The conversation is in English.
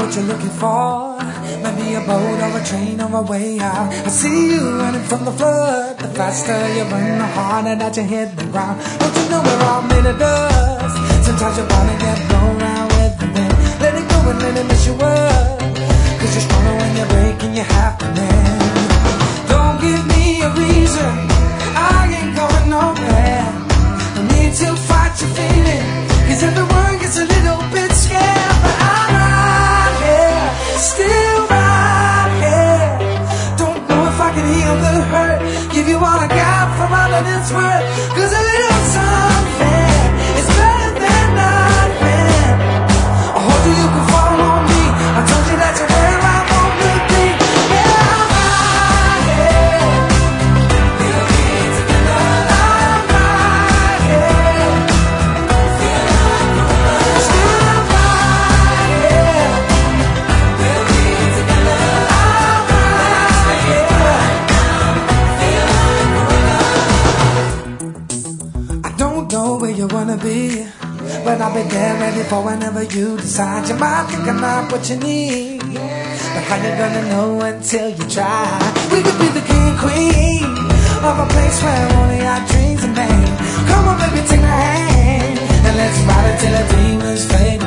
what you're looking for. Maybe a boat or a train or a way out. I see you running from the flood. The faster you run, the harder that you hit the ground. Don't you know we're all made of dust? Sometimes your body get blown around with the wind. Let it go and let it mess you up. Cause you're stronger when you're breaking your happening. Don't give me a reason, I ain't going nowhere. No need to fight your feeling, cause everyone gets a little bit scared. But I'm right here, still right here. Don't know if I can heal the hurt, give you all I got for all that it's worth. Cause a little something is better than nothing. I hope you can fall on me, I told you that you're where I want to be. Yeah, I'm right here, we'll be together. I'm right here, feel like no love. Still right here, we'll be together. I'm right here, feel like no love. I don't know where you wanna be, but I'll be there ready for whenever you decide. You might think I'm not what you need, but how you gonna know until you try? We could be the king and queen of a place where only our dreams are made. Come on baby, take my hand, and let's ride it till the demons fade.